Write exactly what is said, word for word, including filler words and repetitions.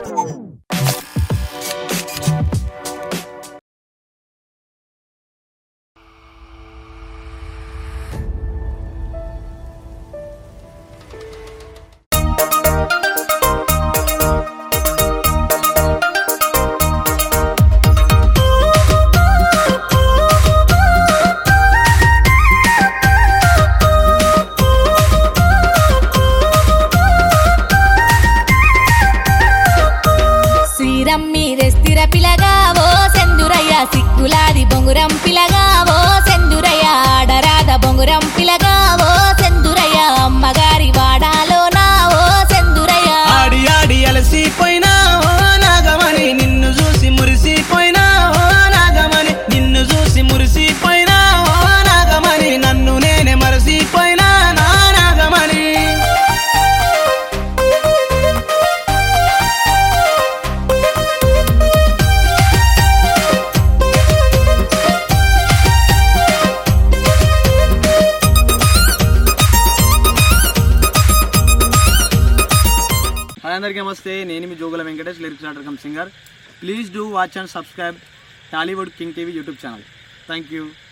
మీరెస్తిర పిలగావో సెందురయ్య సిక్కులాది బొంగురం పిలగావో సెందురయ్య ఆడరాధ బొంగురం పిలగావో సెందురయ్య అమ్మగారి వాడాలో నావో సెందురయ్య ఆడి ఆడి అలసిపోయినా ఓ నాగమణి నిన్ను చూసి మురిసిపోయినా ఓ నాగమణి నిన్ను చూసి మురిసిపోయినా ఓ నాగమణి నన్ను నేనే మరసిపోయినా నా నాగమణి అందరికీ నమస్తే. నేను మీ Jogula Venkatesh, lyrics writer cum singer. Please do watch and subscribe Tollywood king TV YouTube channel. Thank you.